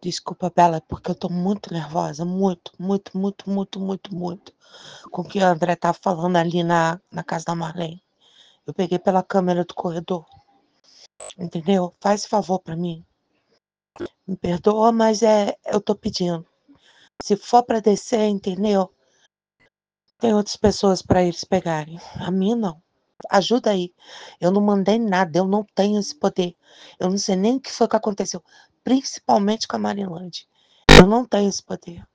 Desculpa, Bela, é porque eu tô muito nervosa, muito, muito, muito, muito, muito, muito, com o que o André tá falando ali na casa da Marlene. Eu peguei pela câmera do corredor, entendeu? Faz favor pra mim. Me perdoa, mas eu tô pedindo. Se for pra descer, entendeu? Tem outras pessoas pra eles pegarem. A mim não. Ajuda aí. Eu não mandei nada, eu não tenho esse poder. Eu não sei nem o que foi que aconteceu, principalmente com a Marilande. Eu não tenho esse poder.